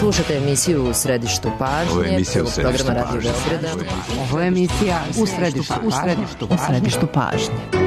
Slušate emisiju U središtu pažnje, programa Radio Beograda. Ovo je emisija U središtu pažnje.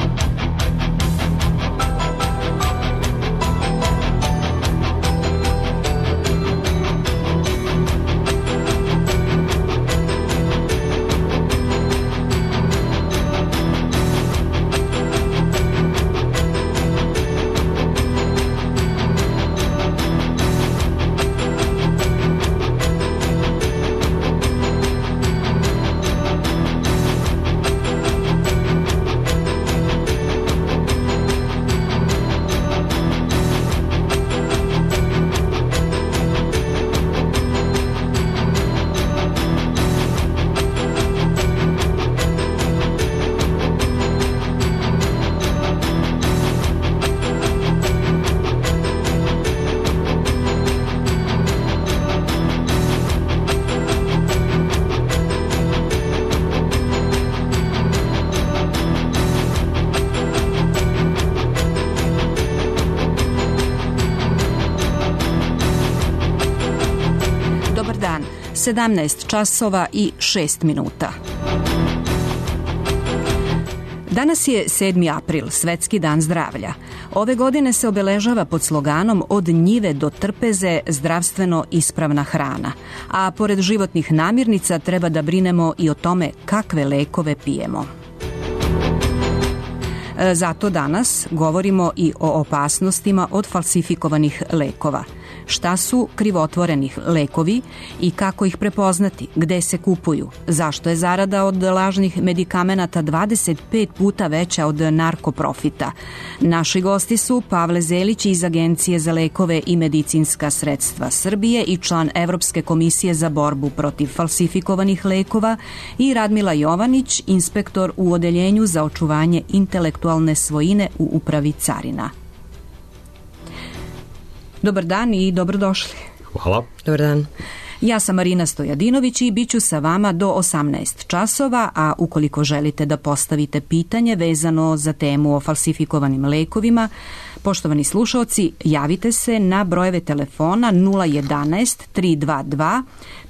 Dobar dan, 17 časova i 6 minuta. Danas je 7. april, Svetski dan zdravlja. Ove godine se obeležava pod sloganom Od njive do trpeze zdravstveno ispravna hrana. A pored životnih namirnica treba da brinemo i o tome kakve lekove pijemo. Zato danas govorimo i o opasnostima od falsifikovanih lekova. Šta su krivotvoreni lekovi i kako ih prepoznati, gde se kupuju, zašto je zarada od lažnih medikamenata 25 puta veća od narkoprofita. Naši gosti su Pavle Zelić iz Agencije za lekove i medicinska sredstva Srbije i član Evropske komisije za borbu protiv falsifikovanih lekova i Radmila Jovanić, inspektor u Odeljenju za očuvanje intelektualne svojine u Upravi carina. Dobar dan i dobrodošli. Hvala. Dobar dan. Ja sam Marina Stojadinović i bit ću sa vama do 18 časova, a ukoliko želite da postavite pitanje vezano za temu o falsifikovanim lekovima, poštovani slušaoci, javite se na brojeve telefona 011 322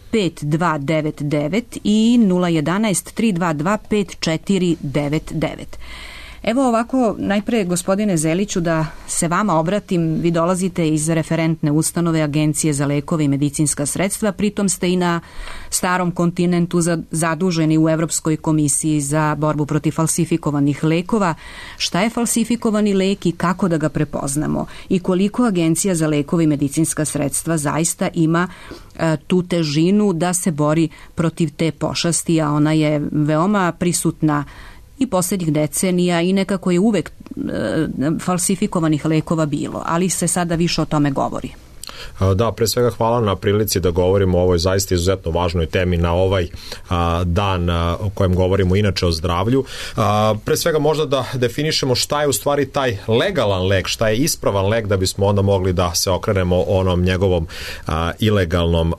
5299 i 011 322 5499. Evo ovako, najpre gospodine Zeliću da se vama obratim, vi dolazite iz referentne ustanove Agencije za lekove i medicinska sredstva, pritom ste i na starom kontinentu zaduženi u Evropskoj komisiji za borbu protiv falsifikovanih lekova. Šta je falsifikovani lek i kako da ga prepoznamo? I koliko Agencija za lekove i medicinska sredstva zaista ima tu težinu da se bori protiv te pošasti, a ona je veoma prisutna i posljednjih decenija i nekako je uvek falsifikovanih lekova bilo, ali se sada više o tome govori. Da, pre svega hvala na prilici da govorimo o ovoj zaista izuzetno važnoj temi na ovaj dan o kojem govorimo inače o zdravlju. Pre svega možda da definišemo šta je u stvari taj legalan lek, šta je ispravan lek da bismo onda mogli da se okrenemo onom njegovom ilegalnom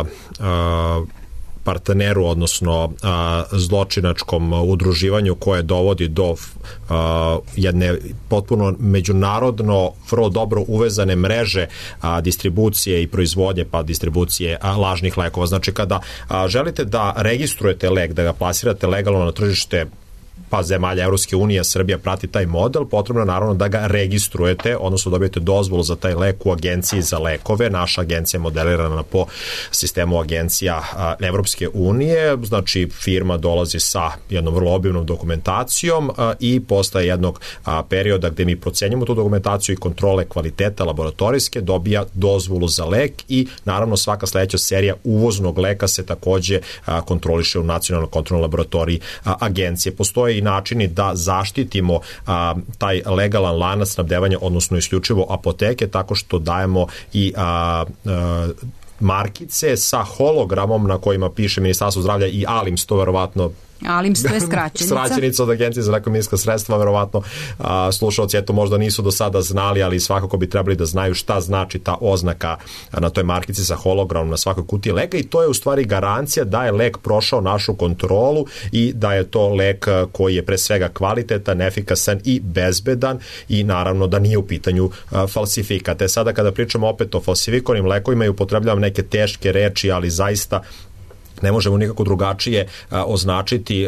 partneru, odnosno zločinačkom udruživanju koje dovodi do jedne potpuno međunarodno vrlo dobro uvezane mreže distribucije i proizvodnje pa distribucije lažnih lekova. Znači kada želite da registrujete lek, da ga plasirate legalno na tržište pa zemalja Evropske unije, Srbija prati taj model, potrebno je naravno da ga registrujete, odnosno dobijete dozvolu za taj lek u Agenciji za lekove. Naša agencija je modelirana po sistemu agencija Evropske unije, znači firma dolazi sa jednom vrlo obimnom dokumentacijom i posle jednog perioda gde mi procenjujemo tu dokumentaciju i kontrole kvaliteta laboratorijske, dobija dozvolu za lek i naravno svaka sledeća serija uvoznog leka se takođe kontroliše u nacionalnoj kontrolnoj laboratoriji agencije. Postoje i načini da zaštitimo taj legalan lanac snabdevanja, odnosno isključivo apoteke, tako što dajemo i markice sa hologramom na kojima piše Ministarstvo zdravlja i ALIMS, to verovatno ALIMS, to je skraćenica. Skraćenica od Agencije za lekova sredstva, verovatno slušalci eto možda nisu do sada znali, ali svakako bi trebali da znaju šta znači ta oznaka na toj markici sa hologramom na svakoj kutiji leka, i to je u stvari garancija da je lek prošao našu kontrolu i da je to lek koji je pre svega kvalitetan, efikasan i bezbedan, i naravno da nije u pitanju falsifikat. Sada kada pričamo opet o falsifikovanim lekovima i upotrebljavam neke teške reči, ali zaista ne možemo nikako drugačije označiti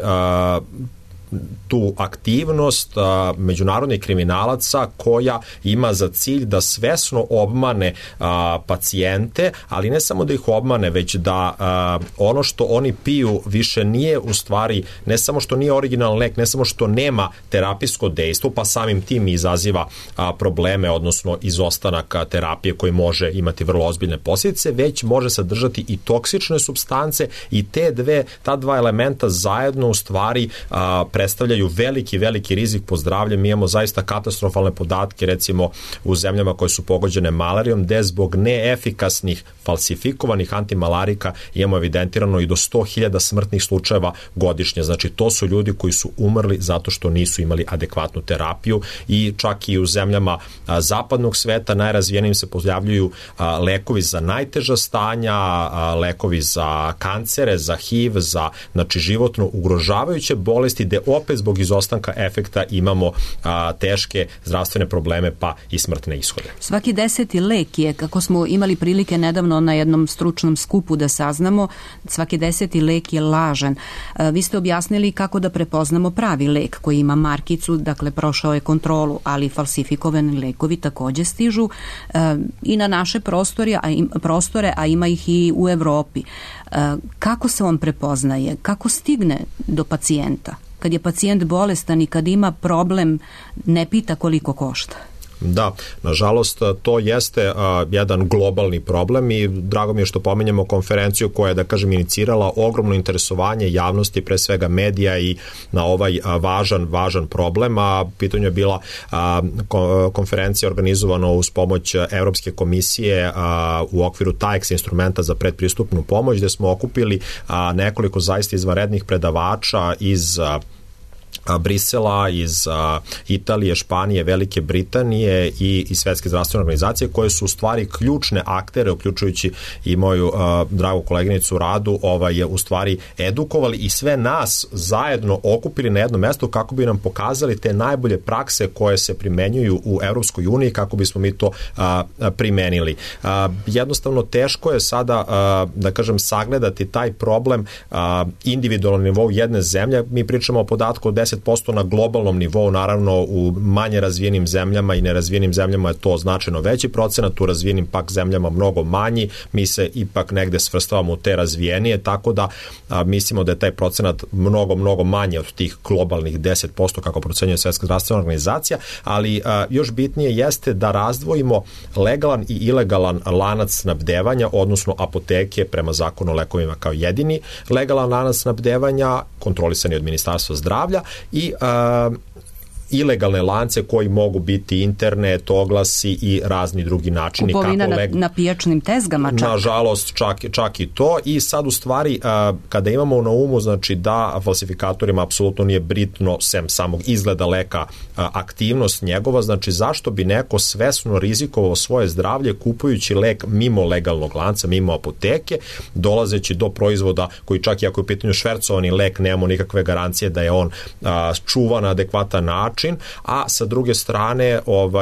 tu aktivnost međunarodnih kriminalaca koja ima za cilj da svesno obmane pacijente, ali ne samo da ih obmane, već da ono što oni piju više nije u stvari, ne samo što nije originalan lek, ne samo što nema terapijsko dejstvo, pa samim tim izaziva probleme, odnosno izostanak terapije koji može imati vrlo ozbiljne posljedice, već može sadržati i toksične supstance, i ta dva elementa zajedno u stvari predstavljaju veliki rizik po zdravlje. Mi imamo zaista katastrofalne podatke, recimo u zemljama koje su pogođene malarijom, gde zbog neefikasnih falsifikovanih antimalarika imamo evidentirano i do 100.000 smrtnih slučajeva godišnje. Znači, to su ljudi koji su umrli zato što nisu imali adekvatnu terapiju, i čak i u zemljama zapadnog sveta najrazvijenijim se pojavljuju lekovi za najteža stanja, lekovi za kancere, za HIV, za životno ugrožavajuće bolesti, gde opet zbog izostanka efekta imamo teške zdravstvene probleme pa i smrtne ishode. Svaki 10. lek je, kako smo imali prilike nedavno na jednom stručnom skupu da saznamo, svaki 10. lek je lažan. Vi ste objasnili kako da prepoznamo pravi lek koji ima markicu, dakle prošao je kontrolu, ali falsifikovani lekovi takođe stižu i na naše prostore, a ima ih i u Evropi. Kako se on prepoznaje? Kako stigne do pacijenta? Kad je pacijent bolestan i kad ima problem, ne pita koliko košta. Da, nažalost to jeste jedan globalni problem, i drago mi je što pomenjamo konferenciju koja je, da kažem, inicirala ogromno interesovanje javnosti, pre svega medija, i na ovaj važan problem. Pitanje je bila konferencija organizovana uz pomoć Evropske komisije u okviru TAEX instrumenta za predpristupnu pomoć, gde smo okupili nekoliko zaista izvanrednih predavača iz Brisela, iz Italije, Španije, Velike Britanije i Svetske zdravstvene organizacije, koje su u stvari ključne aktere, uključujući i moju dragu koleginicu Radu, u stvari edukovali i sve nas zajedno okupili na jedno mesto kako bi nam pokazali te najbolje prakse koje se primenjuju u Evropskoj uniji, kako bismo mi to primenili. Jednostavno teško je sada, da kažem, sagledati taj problem individualnom nivou jedne zemlje. Mi pričamo o podatku od 10% na globalnom nivou, naravno u manje razvijenim zemljama i nerazvijenim zemljama je to značajno veći procenat, u razvijenim pak zemljama mnogo manji, mi se ipak negde svrstavamo u te razvijenije, tako da mislimo da je taj procenat mnogo manje od tih globalnih 10% kako procenjuje Svetska zdravstvena organizacija, ali još bitnije jeste da razdvojimo legalan i ilegalan lanac snabdevanja, odnosno apoteke prema zakonu o lekovima kao jedini legalan lanac snabdevanja, kontrolisani od Ministarstva zdravlja, i ilegalne lance koji mogu biti internet, oglasi i razni drugi načini. Kupovina na pijačnim tezgama čak. Nažalost, čak i to. I sad u stvari, kada imamo na umu, znači da falsifikatorima apsolutno nije bitno, sem samog izgleda leka, aktivnost njegova, znači zašto bi neko svesno rizikovao svoje zdravlje kupujući lek mimo legalnog lanca, mimo apoteke, dolazeći do proizvoda koji čak i ako je u pitanju švercovani lek, nemamo nikakve garancije da je on čuvan na adekvatan način, a sa druge strane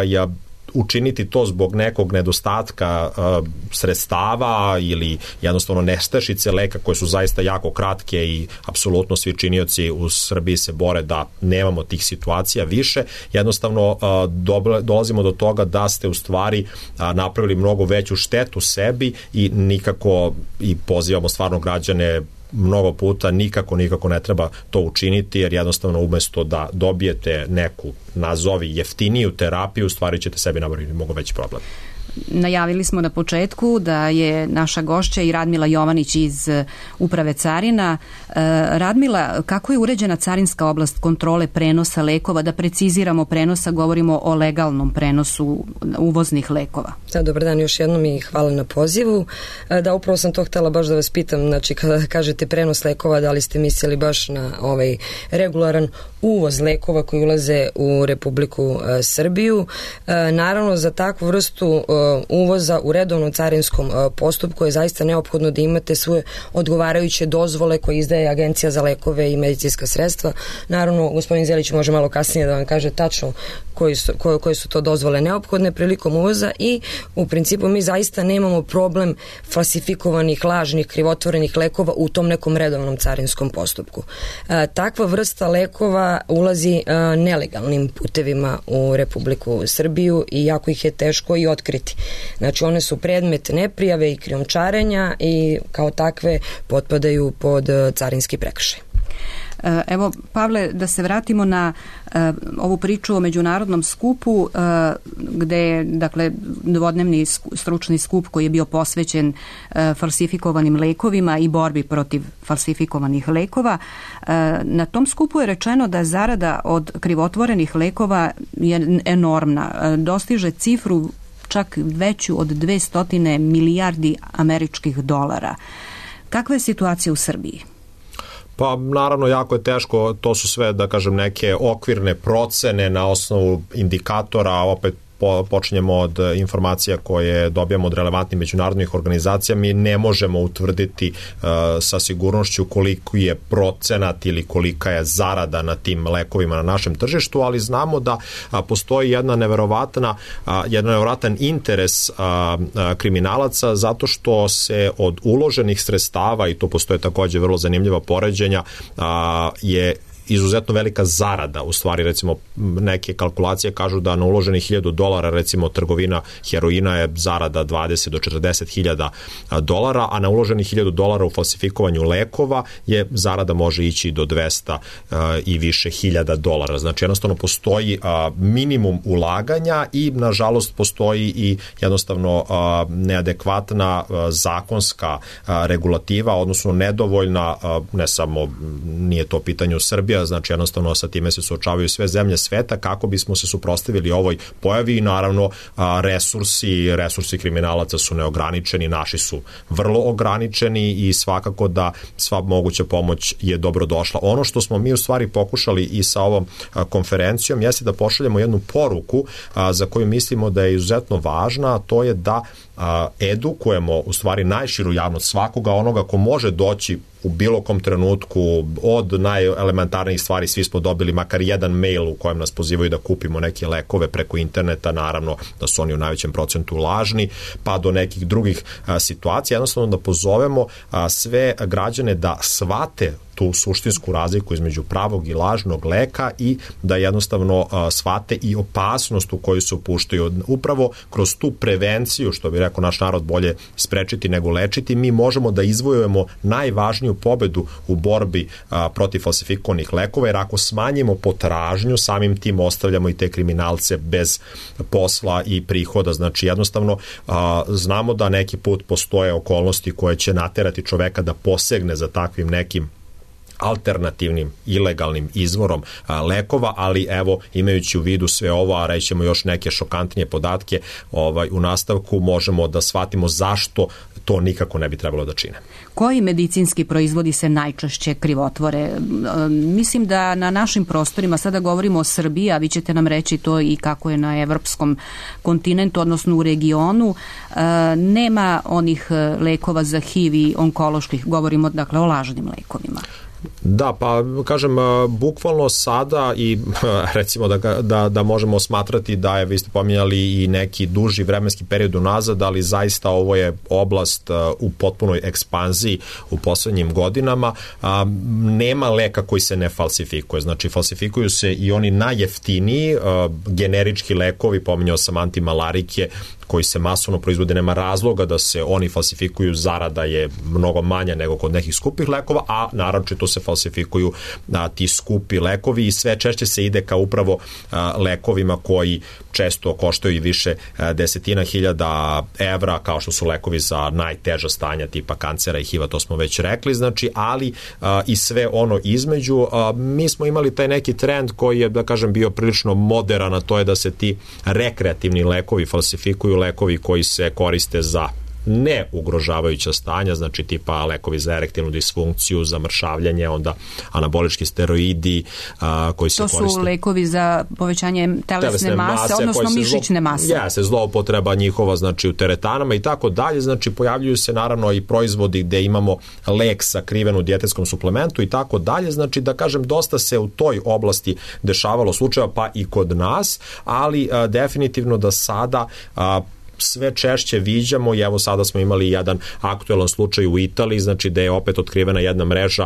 učiniti to zbog nekog nedostatka sredstava ili jednostavno nestašice leka koje su zaista jako kratke, i apsolutno svi činioci u Srbiji se bore da nemamo tih situacija više. Jednostavno dolazimo do toga da ste u stvari napravili mnogo veću štetu sebi, i nikako, i pozivamo stvarno građane mnogo puta, nikako ne treba to učiniti, jer jednostavno umesto da dobijete neku, nazovi, jeftiniju terapiju, u stvari ćete sebi napraviti mnogo veći problem. Najavili smo na početku da je naša gošća i Radmila Jovanić iz Uprave carina. Radmila, kako je uređena carinska oblast kontrole prenosa lekova? Da preciziramo prenosa, govorimo o legalnom prenosu uvoznih lekova. Dobar dan još jednom i hvala na pozivu. Da, upravo sam to htjela baš da vas pitam, znači kada kažete prenos lekova, da li ste mislili baš na ovaj regularan uvoz lekova koji ulaze u Republiku Srbiju. Naravno, za takvu vrstu uvoza u redovnom carinskom postupku je zaista neophodno da imate svoje odgovarajuće dozvole koje izdaje Agencija za lekove i medicinska sredstva. Naravno, gospodin Zelić može malo kasnije da vam kaže tačno koje su to dozvole neophodne prilikom uvoza i u principu mi zaista nemamo problem falsifikovanih, lažnih, krivotvorenih lekova u tom nekom redovnom carinskom postupku. Takva vrsta lekova ulazi nelegalnim putevima u Republiku Srbiju i jako ih je teško i otkriti. Znači one su predmet neprijave i krijumčarenja i kao takve potpadaju pod carinski prekršaj. Evo, Pavle, da se vratimo na ovu priču o međunarodnom skupu gde je, dakle, dvodnevni stručni skup koji je bio posvećen falsifikovanim lekovima i borbi protiv falsifikovanih lekova. Na tom skupu je rečeno da zarada od krivotvorenih lekova je enormna. Dostiže cifru čak veću od 200 milijardi američkih dolara. Kakva je situacija u Srbiji? Pa naravno jako je teško, to su sve da kažem neke okvirne procene na osnovu indikatora, opet počinjemo od informacija koje dobijamo od relevantnih međunarodnih organizacija, mi ne možemo utvrditi sa sigurnošću koliko je procenat ili kolika je zarada na tim lekovima na našem tržištu, ali znamo da postoji jedan neverovatan interes kriminalaca zato što se od uloženih sredstava, i to postoje također vrlo zanimljiva poređenja, je izuzetno velika zarada. U stvari, recimo, neke kalkulacije kažu da na uloženih $1.000, recimo trgovina heroina je zarada 20 do 40.000 dolara, a na uloženih $1.000 u falsifikovanju lekova je zarada može ići do 200 i više hiljada dolara. Znači, jednostavno postoji minimum ulaganja i, nažalost, postoji i jednostavno neadekvatna zakonska regulativa, odnosno nedovoljna, ne samo nije to pitanje Srbija, znači jednostavno sa time se suočavaju sve zemlje sveta kako bismo se suprotstavili ovoj pojavi i naravno resursi kriminalaca su neograničeni, naši su vrlo ograničeni i svakako da sva moguća pomoć je dobro došla. Ono što smo mi u stvari pokušali i sa ovom konferencijom jeste da pošaljemo jednu poruku za koju mislimo da je izuzetno važna, a to je da edukujemo u stvari najširu javnost, svakoga onoga ko može doći u bilo kom trenutku, od najelementarnijih stvari, svi smo dobili makar jedan mail u kojem nas pozivaju da kupimo neke lekove preko interneta, naravno da su oni u najvećem procentu lažni, pa do nekih drugih situacija, jednostavno da pozovemo sve građane da shvate tu suštinsku razliku između pravog i lažnog leka i da jednostavno shvate i opasnost u koju se upuštaju. Upravo kroz tu prevenciju, što bi rekao naš narod, bolje sprečiti nego lečiti, mi možemo da izvojujemo najvažniju pobedu u borbi protiv falsifikovanih lekova, jer ako smanjimo potražnju, samim tim ostavljamo i te kriminalce bez posla i prihoda. Znači jednostavno znamo da neki put postoje okolnosti koje će naterati čoveka da posegne za takvim nekim alternativnim, ilegalnim izvorom lekova, ali evo, imajući u vidu sve ovo, a rećemo još neke šokantnije podatke u nastavku, možemo da shvatimo zašto to nikako ne bi trebalo da čine. Koji medicinski proizvodi se najčešće krivotvore? Mislim da na našim prostorima, sada govorimo o Srbiji, a vi ćete nam reći to i kako je na evropskom kontinentu, odnosno u regionu, nema onih lekova za HIV i onkoloških, govorimo dakle o lažnim lekovima. Da, pa kažem, bukvalno sada i recimo da možemo smatrati da je, vi ste pominjali i neki duži vremenski period unazad, ali zaista ovo je oblast u potpunoj ekspanziji u poslednjim godinama. Nema leka koji se ne falsifikuje, znači falsifikuju se i oni najjeftiniji generički lekovi, pominjao sam antimalarike, koji se masovno proizvode, nema razloga da se oni falsifikuju, zarada je mnogo manja nego kod nekih skupih lekova, a naročito se falsifikuju ti skupi lekovi i sve češće se ide ka upravo lekovima koji često koštaju i više desetina hiljada evra, kao što su lekovi za najteža stanja tipa kancera i HIV-a, to smo već rekli, znači, ali i sve ono između. Mi smo imali taj neki trend koji je, da kažem, bio prilično moderan, a to je da se ti rekreativni lekovi falsifikuju, lekovi koji se koriste za ne ugrožavajuća stanja, znači tipa lekovi za erektilnu disfunkciju, za mršavljanje, onda anabolički steroidi koji se koriste. To su lekovi za povećanje telesne mase, odnosno mišićne mase. Se zloupotreba njihova, znači u teretanama i tako dalje, znači pojavljuju se naravno i proizvodi gde imamo lek sakriven u dijetetskom suplementu i tako dalje, znači da kažem dosta se u toj oblasti dešavalo slučajeva, pa i kod nas, ali definitivno da sada sve češće viđamo i evo sada smo imali jedan aktuelan slučaj u Italiji, znači da je opet otkrivena jedna mreža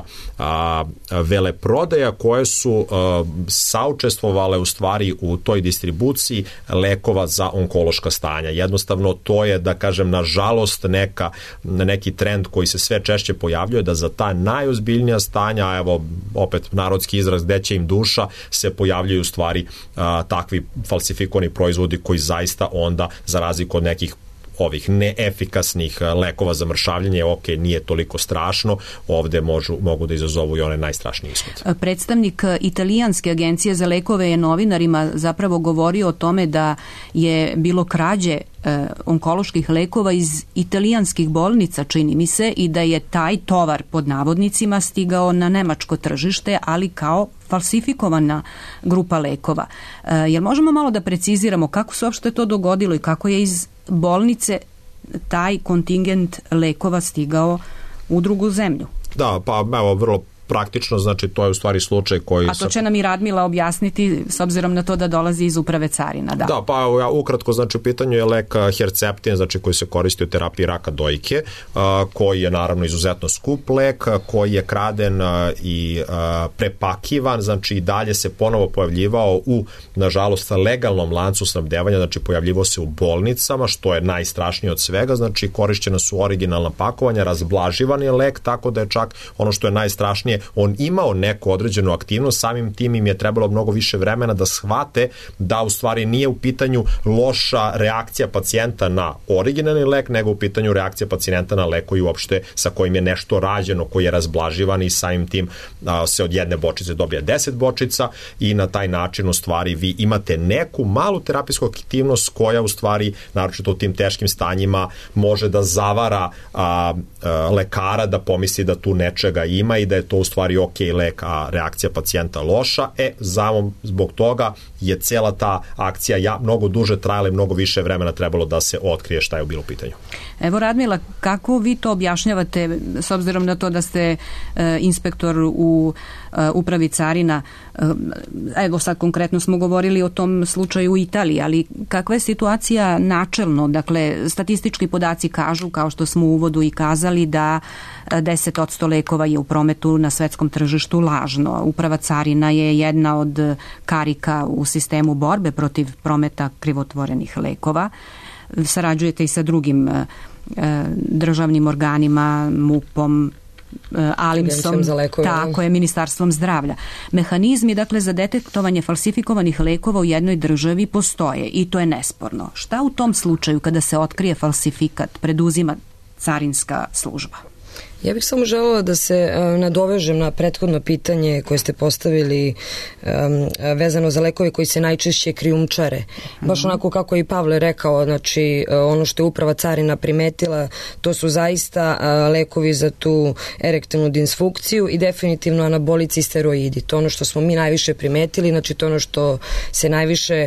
veleprodaja koje su saučestvovale u stvari u toj distribuciji lekova za onkološka stanja. Jednostavno to je, da kažem, nažalost neki trend koji se sve češće pojavljuje, da za ta najozbiljnija stanja, evo opet narodski izraz gde će im duša, se pojavljaju u stvari takvi falsifikovani proizvodi koji zaista onda, za razliku od nekih ovih neefikasnih lekova za mršavljenje, nije toliko strašno, ovde mogu da izazovu i one najstrašniji ishod. Predstavnik italijanske agencije za lekove je novinarima zapravo govorio o tome da je bilo krađe onkoloških lekova iz italijanskih bolnica, čini mi se, i da je taj tovar pod navodnicima stigao na nemačko tržište, ali kao falsifikovana grupa lekova. Jel možemo malo da preciziramo kako se uopšte to dogodilo i kako je iz bolnice taj kontingent lekova stigao u drugu zemlju? Da, pa evo, vrlo praktično, znači to je u stvari slučaj koji... A to će nam i Radmila objasniti s obzirom na to da dolazi iz uprave carina. Da, pa ukratko, znači u pitanju je lek Herceptin, znači koji se koristi u terapiji raka dojke, koji je naravno izuzetno skup lek, koji je kraden i prepakivan, znači i dalje se ponovo pojavljivao u, nažalost, legalnom lancu snabdevanja, znači pojavljivao se u bolnicama, što je najstrašnije od svega, znači korišćena su originalna pakovanja, razblaživan je lek, tako da je čak ono što je najstrašnije, on imao neku određenu aktivnost, samim tim im je trebalo mnogo više vremena da shvate da u stvari nije u pitanju loša reakcija pacijenta na originalni lek, nego u pitanju reakcija pacijenta na lek koji uopšte sa kojim je nešto rađeno, koji je razblaživan i samim tim se od jedne bočice dobija 10 bočica i na taj način u stvari vi imate neku malu terapijsku aktivnost koja u stvari, naročito u tim teškim stanjima, može da zavara lekara da pomisli da tu nečega ima i da je to u stvari lek, a reakcija pacijenta loša. Zbog toga je cela ta akcija mnogo duže trajala i mnogo više vremena trebalo da se otkrije šta je bilo u pitanju. Evo, Radmila, kako vi to objašnjavate s obzirom na to da ste inspektor u upravi carina? Evo sad konkretno smo govorili o tom slučaju u Italiji, ali kakva je situacija načelno? Dakle, statistički podaci kažu, kao što smo u uvodu i kazali, da 10% lekova je u prometu na svetskom tržištu lažno. Uprava carina je jedna od karika u sistemu borbe protiv prometa krivotvorenih lekova. Sarađujete i sa drugim državnim organima, MUP-om, ALIMS-om, tako je, Ministarstvom zdravlja. Mehanizmi, dakle, za detektovanje falsifikovanih lekova u jednoj državi postoje i to je nesporno. Šta u tom slučaju kada se otkrije falsifikat preduzima carinska služba? Ja bih samo želela da se nadovežem na prethodno pitanje koje ste postavili vezano za lekove koji se najčešće krijumčare. Baš onako kako je i Pavle rekao, znači ono što je uprava carina primetila, to su zaista lekovi za tu erektilnu disfunkciju i definitivno anabolici i steroidi. To ono što smo mi najviše primetili, znači to ono što se najviše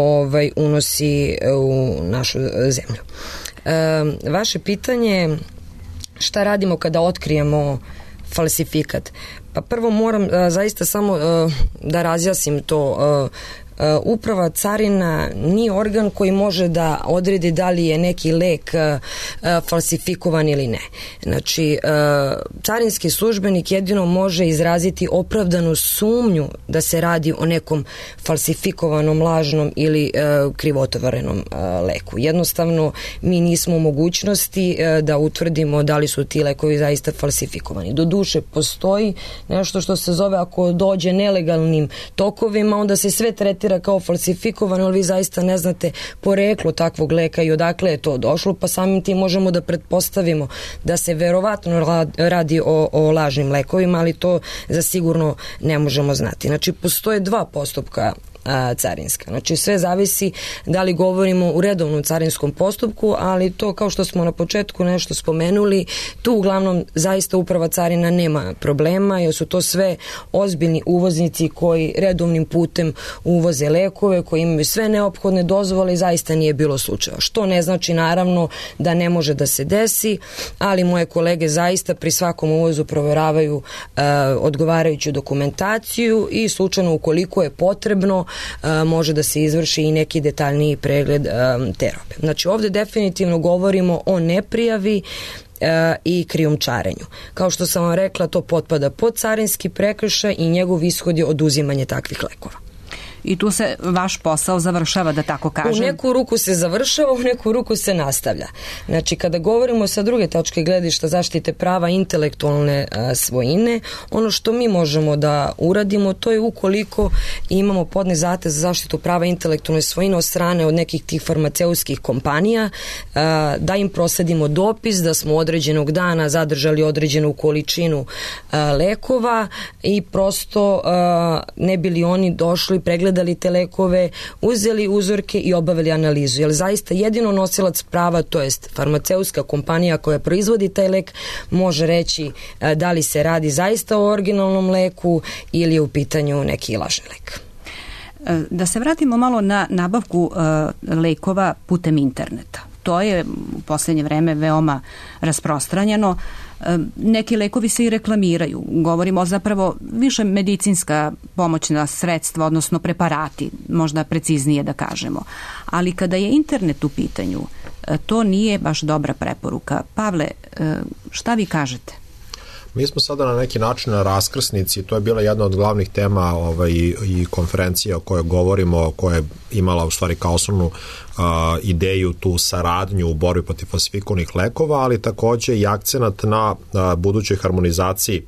unosi u našu zemlju. Vaše pitanje, šta radimo kada otkrijemo falsifikat? Pa prvo moram zaista samo da razjasnim to. Uprava carina nije organ koji može da odredi da li je neki lek falsifikovan ili ne. Znači, carinski službenik jedino može izraziti opravdanu sumnju da se radi o nekom falsifikovanom, lažnom ili krivotvorenom leku. Jednostavno, mi nismo u mogućnosti da utvrdimo da li su ti lekovi zaista falsifikovani. Doduše, postoji nešto što se zove, ako dođe nelegalnim tokovima, onda se sve tretira kao falsifikovano, ali vi zaista ne znate poreklo takvog leka i odakle je to došlo, pa samim tim možemo da pretpostavimo da se verovatno radi o lažnim lekovima, ali to zasigurno ne možemo znati. Znači, postoje dva postupka carinska. Znači, sve zavisi da li govorimo u redovnom carinskom postupku, ali to, kao što smo na početku nešto spomenuli, tu uglavnom zaista uprava carina nema problema, jer su to sve ozbiljni uvoznici koji redovnim putem uvoze lekove, koji imaju sve neophodne dozvole i zaista nije bilo slučaja. Što ne znači, naravno, da ne može da se desi, ali moje kolege zaista pri svakom uvozu proveravaju odgovarajuću dokumentaciju i slučajno, ukoliko je potrebno, može da se izvrši i neki detaljniji pregled te robe. Znači, ovde definitivno govorimo o neprijavi i krijumčarenju. Kao što sam vam rekla, to potpada pod carinski prekršaj i njegov ishod je oduzimanje takvih lekova. I tu se vaš posao završava, da tako kažem. U neku ruku se završava, u neku ruku se nastavlja. Znači, kada govorimo sa druge tačke gledišta zaštite prava intelektualne svojine, ono što mi možemo da uradimo, to je ukoliko imamo podnet zahtev za zaštitu prava intelektualne svojine od strane od nekih tih farmaceutskih kompanija, da im prosledimo dopis da smo određenog dana zadržali određenu količinu lekova i prosto ne bili oni došli, pregledali te lekove, uzeli uzorke i obavili analizu. Jer zaista jedino nosilac prava, to jest farmaceutska kompanija koja proizvodi taj lek, može reći da li se radi zaista o originalnom leku ili je u pitanju neki lažni lek. Da se vratimo malo na nabavku lekova putem interneta. To je u poslednje vreme veoma rasprostranjeno. Neki lekovi se i reklamiraju. Govorimo zapravo više medicinska pomoćna sredstva, odnosno preparati, možda preciznije da kažemo. Ali kada je internet u pitanju, to nije baš dobra preporuka. Pavle, šta vi kažete? Mi smo sada na neki način na raskrsnici, to je bila jedna od glavnih tema i konferencija o kojoj govorimo, koja je imala u stvari kao osnovnu ideju tu saradnju u borbi protiv falsifikovanih lekova, ali takođe i akcenat na budućoj harmonizaciji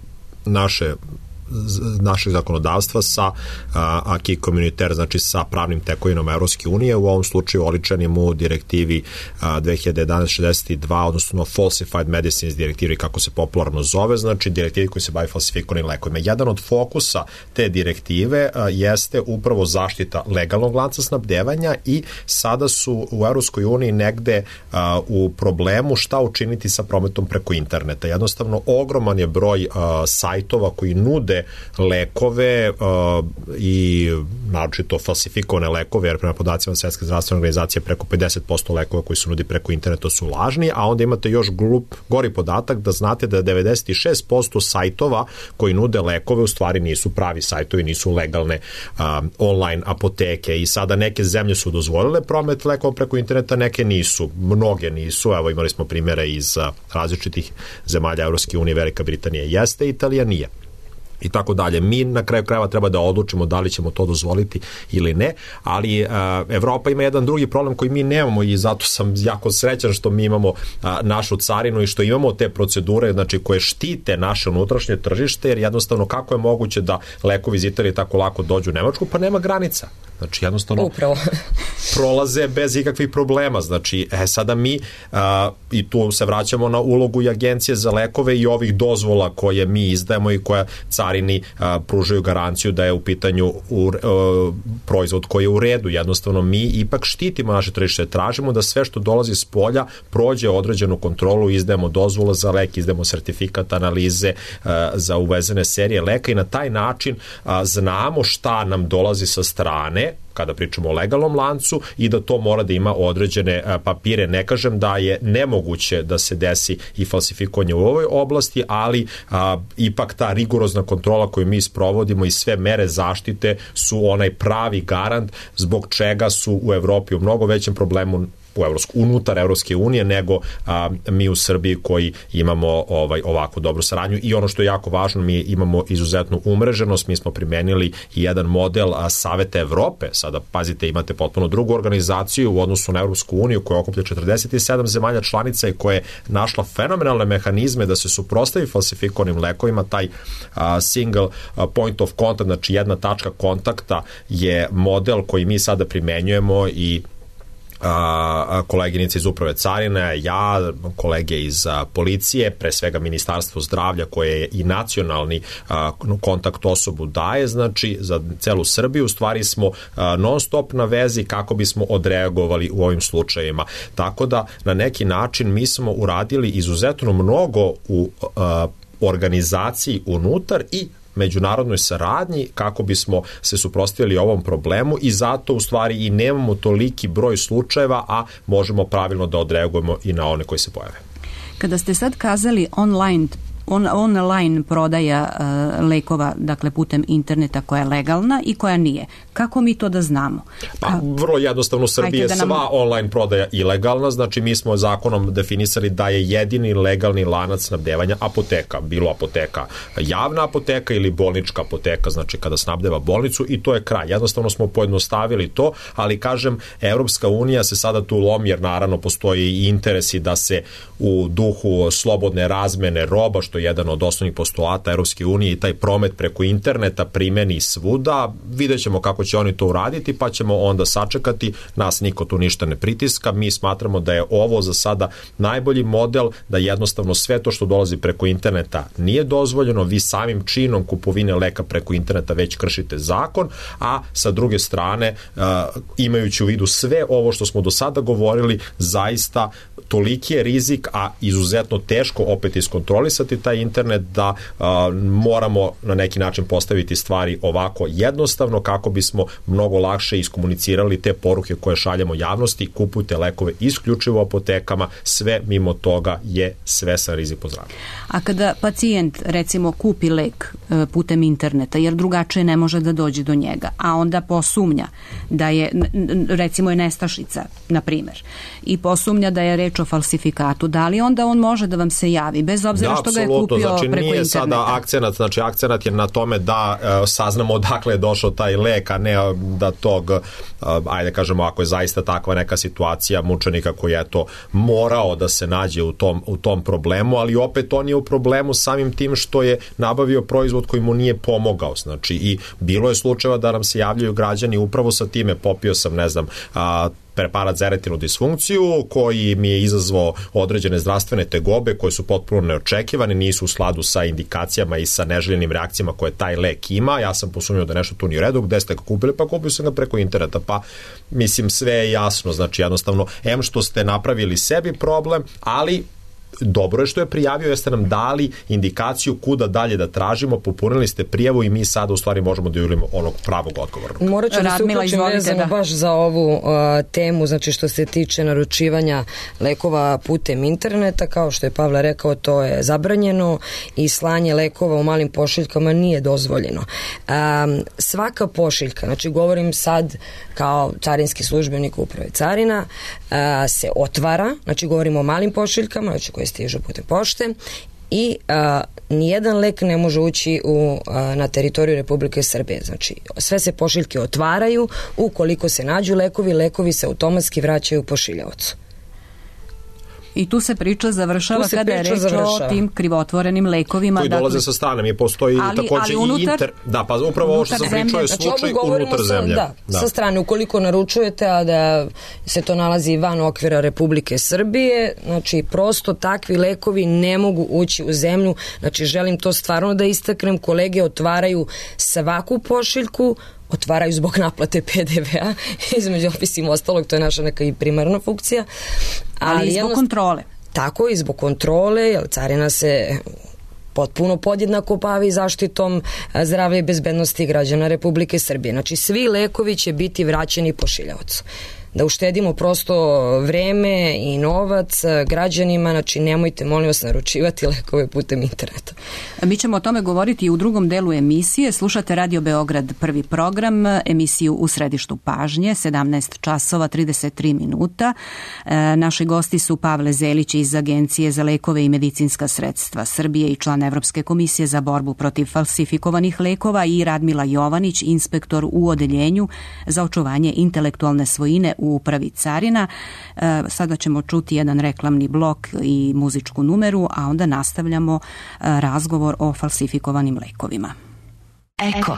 našeg zakonodavstva sa acquis communautaire, znači sa pravnim tekovinom Evropske unije, u ovom slučaju oličenim u direktivi 2011-62, odnosno Falsified Medicines direktivi, kako se popularno zove, znači direktivi koji se bavi falsifikovanim lekovima. Jedan od fokusa te direktive jeste upravo zaštita legalnog lanca snabdevanja i sada su u Evropskoj uniji negde u problemu šta učiniti sa prometom preko interneta. Jednostavno, ogroman je broj sajtova koji nude lekove i naročito falsifikovane lekove, jer prema podacima Svetske zdravstvene organizacije preko 50% lekova koji se nudi preko interneta su lažni, a onda imate još gori podatak da znate da 96% sajtova koji nude lekove u stvari nisu pravi sajtovi, nisu legalne online apoteke i sada neke zemlje su dozvolile promet lekova preko interneta, neke nisu, mnoge nisu, evo imali smo primjere iz različitih zemalja Evropske unije, Velika Britanija jeste, Italija nije. I tako dalje. Mi na kraju krajeva treba da odlučimo da li ćemo to dozvoliti ili ne, ali Evropa ima jedan drugi problem koji mi nemamo i zato sam jako srećan što mi imamo našu carinu i što imamo te procedure, znači, koje štite naše unutrašnje tržište, jer jednostavno kako je moguće da lekovi iz Italije tako lako dođu u Nemačku, pa nema granica. Znači, jednostavno prolaze bez ikakvih problema. Znači, sada mi i tu se vraćamo na ulogu i agencije za lekove i ovih dozvola koje mi izdajemo i koja carini pružaju garanciju da je u pitanju proizvod koji je u redu. Jednostavno, mi ipak štitimo naše tržište. Tražimo da sve što dolazi s polja prođe određenu kontrolu, izdajemo dozvole za lek, izdajemo sertifikat, analize za uvezene serije leka i na taj način znamo šta nam dolazi sa strane kada pričamo o legalnom lancu, i da to mora da ima određene papire. Ne kažem da je nemoguće da se desi i falsifikovanje u ovoj oblasti, ali ipak ta rigorozna kontrola koju mi sprovodimo i sve mere zaštite su onaj pravi garant zbog čega su u Evropi u mnogo većem problemu unutar Evropske unije nego mi u Srbiji koji imamo ovako dobru saradnju. I ono što je jako važno, mi imamo izuzetnu umreženost, mi smo primenili i jedan model Saveta Evrope. Sada, pazite, imate potpuno drugu organizaciju u odnosu na Evropsku uniju koja okuplja 47 zemalja članica i koja je našla fenomenalne mehanizme da se suprotstavi falsifikovanim lekovima. Taj single point of contact, znači jedna tačka kontakta, je model koji mi sada primenjujemo i koleginice iz Uprave carine, ja, kolege iz policije, pre svega Ministarstvo zdravlja koje je i nacionalni kontakt osobu daje, znači za celu Srbiju, u stvari smo non stop na vezi kako bismo odreagovali u ovim slučajevima. Tako da na neki način mi smo uradili izuzetno mnogo u organizaciji unutar i međunarodnoj saradnji kako bismo se suprotstavili ovom problemu, i zato u stvari i nemamo toliki broj slučajeva, a možemo pravilno da odreagujemo i na one koji se pojave. Kada ste sad kazali online prodaja lekova, dakle putem interneta, koja je legalna i koja nije, kako mi to da znamo? Pa vrlo jednostavno, u Srbiji je sva online prodaja ilegalna, znači mi smo zakonom definisali da je jedini legalni lanac snabdevanja apoteka, bilo apoteka javna apoteka ili bolnička apoteka, znači kada snabdeva bolnicu, i to je kraj. Jednostavno smo pojednostavili to, ali kažem, Evropska unija se sada tu lomi, jer naravno postoji i interesi da se u duhu slobodne razmene roba, što je jedan od osnovnih postulata Evropske unije, i taj promet preko interneta primeni svuda. Vidjet ćemo kako će oni to uraditi, pa ćemo onda sačekati. Nas niko tu ništa ne pritiska. Mi smatramo da je ovo za sada najbolji model, da jednostavno sve to što dolazi preko interneta nije dozvoljeno. Vi samim činom kupovine leka preko interneta već kršite zakon, a sa druge strane, imajući u vidu sve ovo što smo do sada govorili, zaista toliki je rizik, a izuzetno teško opet iskontrolisati taj internet, da moramo na neki način postaviti stvari ovako jednostavno kako bismo mnogo lakše iskomunicirali te poruke koje šaljemo javnosti. Kupujte lekove isključivo u apotekama, sve mimo toga je svesan rizik po zdravlje. A kada pacijent recimo kupi lek putem interneta, jer drugačije ne može da dođe do njega, a onda posumnja da je, recimo je nestašica, na primer, i posumnja da je reč o falsifikatu, da li onda on može da vam se javi, bez obzira što ga je kupio znači, preko nije interneta? Sada akcenat, znači akcenat je na tome da saznamo odakle je došao taj lek, a ne da tog, ajde kažemo, ako je zaista takva neka situacija mučenika koji je to morao da se nađe u tom problemu, ali opet on je u problemu samim tim što je nabavio proizvod koji mu nije pomogao. Znači, i bilo je slučajeva da nam se javljaju građani upravo sa time, popio sam, ne znam, preparat za erektilnu disfunkciju koji mi je izazvao određene zdravstvene tegobe koje su potpuno neočekivane, nisu u skladu sa indikacijama i sa neželjenim reakcijama koje taj lek ima. Ja sam posumnjao da nešto tu nije u redu. Gde ste ga kupili? Pa kupio sam ga preko interneta. Pa mislim, sve je jasno. Znači, jednostavno, što ste napravili sebi problem, ali dobro je što je prijavio, jer ste nam dali indikaciju kuda dalje da tražimo, popunili ste prijavu i mi sada u stvari možemo da julimo onog pravog odgovornog. Morat ću da se uključim vezano baš za ovu temu, znači što se tiče naručivanja lekova putem interneta, kao što je Pavle rekao, to je zabranjeno i slanje lekova u malim pošiljkama nije dozvoljeno. Svaka pošiljka, znači govorim sad kao carinski službenik Uprave carina, se otvara, znači govorimo o malim pošiljkama, znači koje stižu putem pošte, i nijedan lek ne može ući na teritoriju Republike Srbije. Znači, sve se pošiljke otvaraju, ukoliko se nađu lekovi se automatski vraćaju pošiljaocu. I tu se priča završava kada je reč o tim krivotvorenim lekovima. Koji dolaze sa strane. Mi postoji takođe i Da, pa upravo ovo što sam pričao je slučaj unutar zemlje. Sa strane, ukoliko naručujete, a da se to nalazi van okvira Republike Srbije, znači prosto takvi lekovi ne mogu ući u zemlju. Znači, želim to stvarno da istaknem. Kolege otvaraju svaku pošiljku, otvaraju zbog naplate PDV-a, između opisim ostalog, to je naša neka i primarna funkcija. Ali i zbog kontrole. Tako, i zbog kontrole, jer carina se potpuno podjednako bavi zaštitom zdravlja i bezbednosti građana Republike Srbije. Znači, svi lekovi će biti vraćeni pošiljaocu. Da uštedimo prosto vreme i novac građanima, znači nemojte, molim vas, naručivati lekove putem interneta. Mi ćemo o tome govoriti i u drugom delu emisije. Slušate Radio Beograd, prvi program, emisiju U središtu pažnje, 17 časova 33 minuta. Naši gosti su Pavle Zelić iz Agencije za lekove i medicinska sredstva Srbije i član Evropske komisije za borbu protiv falsifikovanih lekova i Radmila Jovanić, inspektor u odeljenju za očuvanje intelektualne svojine u upravi carina. Sada ćemo čuti jedan reklamni blok i muzičku numeru, a onda nastavljamo razgovor o falsifikovanim lekovima. Eko.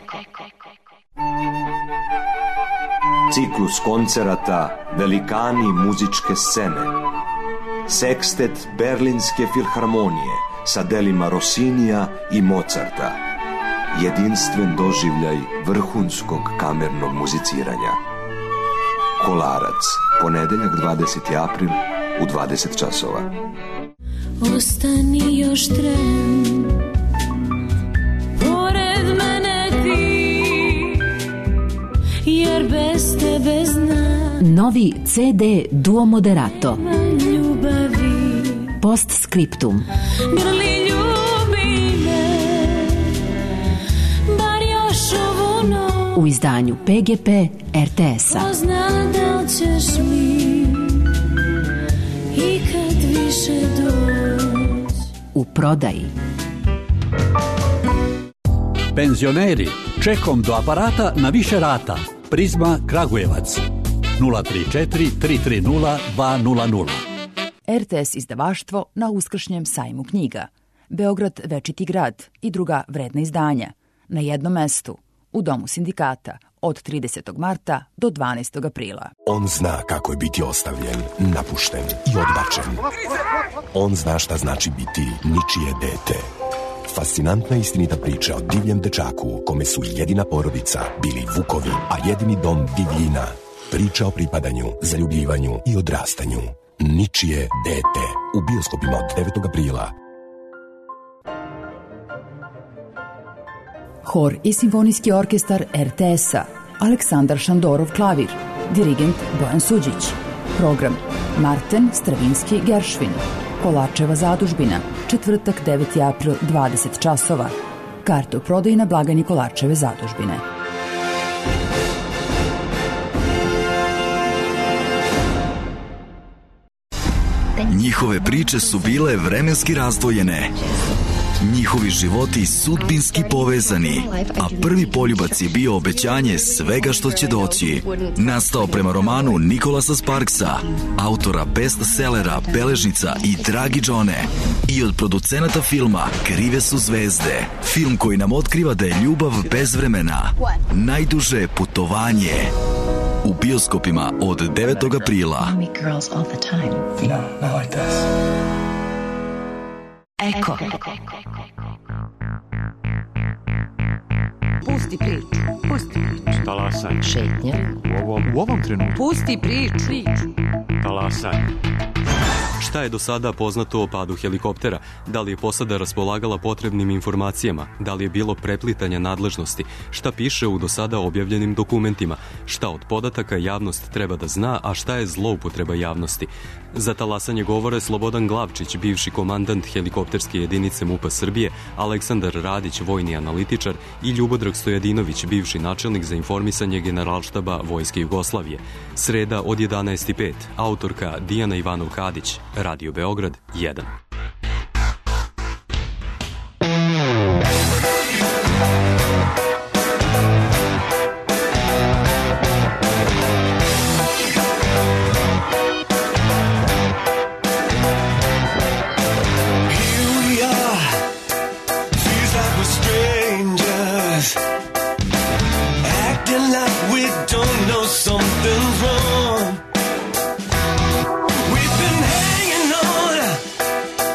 Ciklus koncerata Velikani muzičke scene. Sekstet Berlinske filharmonije sa delima Rossinija i Mozarta. Jedinstven doživljaj vrhunskog kamernog muziciranja. Kolarac, ponedeljak 20. april u 20 časova. Ostani još tren, pored mene ti, jer bez tebe znam. Novi CD Duo Moderato. Ljubavi. Postscriptum. Grli ljubi me, bar još ovu noć. U izdanju PGP RTS-a. Pozna da li ćeš mi ikad više doći. U prodaji. Penzioneri, čekom do aparata na više rata. Prizma Kragujevac 034 330 200. RTS izdavaštvo na uskršnjem sajmu knjiga. Beograd Večiti grad i druga vredna izdanja. Na jednom mestu. U Domu sindikata od 30. marta do 12. aprila. On zna kako je biti ostavljen, napušten i odbačen. On zna šta znači biti ničije dete. Fascinantna istinita priča o divljem dečaku kome su jedina porodica bili vukovi, a jedini dom divljina. Priča o pripadanju, zaljubljivanju i odrastanju. Ničije dete. U bioskopima od 9. aprila. Hor i simfonijski orkestar RTS-a. Aleksandar Šandorov klavir. Dirigent Bojan Suđić. Program Marten Stravinski Geršvin. Kolarčeva zadužbina. Četvrtak 9. april 20 časova. Karte u prodaji na blagajni Kolarčeve zadužbine. Njihove priče su bile vremenski razdvojene. Njihovi životi sudbinski povezani, a prvi poljubac je bio obećanje svega što će doći. Nastao prema romanu Nikolasa Sparksa, autora bestsellera Beležnica i Dragi Džone, i od producenata filma Krive su zvezde. Film koji nam otkriva da je ljubav bezvremena. Najduže putovanje. U bioskopima od 9. aprila. Eko. Pusti priču. Pusti priču. Talasaj. Šetnja. U ovom trenutku. Pusti priču. Talasaj. Šta je do sada poznato o padu helikoptera? Da li je posada raspolagala potrebnim informacijama? Da li je bilo preplitanja nadležnosti? Šta piše u do sada objavljenim dokumentima? Šta od podataka javnost treba da zna, a šta je zloupotreba javnosti? Za talasanje govore Slobodan Glavčić, bivši komandant helikopterske jedinice MUP-a Srbije, Aleksandar Radić, vojni analitičar, i Ljubodrag Stojadinović, bivši načelnik za informisanje Generalštaba Vojske Jugoslavije. Sreda od 11:05. Autorka Dijana Ivanov-Kadić. Radio Beograd 1. Something's wrong. We've been hanging on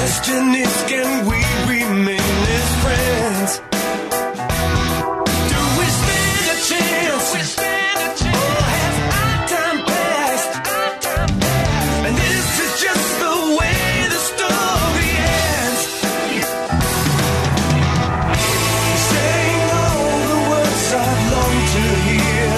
question is, can we remain as friends? Do we stand a chance? Or has our time passed? And this is just the way the story ends. Saying all the words I've longed to hear.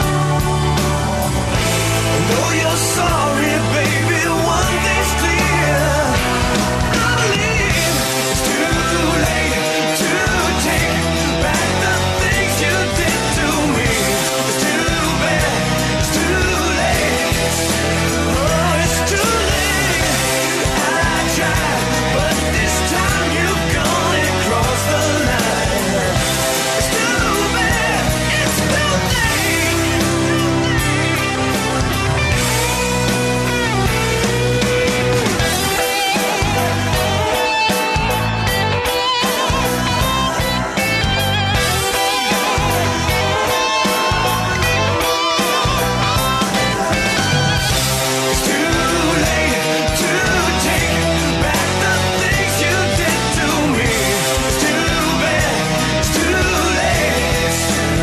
And though you're sorry, baby, one thing's clear. I believe it's too late to take back the things you did to me. It's too bad, it's too late. Oh, it's too late. I tried, but this time you've gone and crossed the line. It's too bad, it's too late. It's too late to take back the things you did to me. It's too bad, it's too late.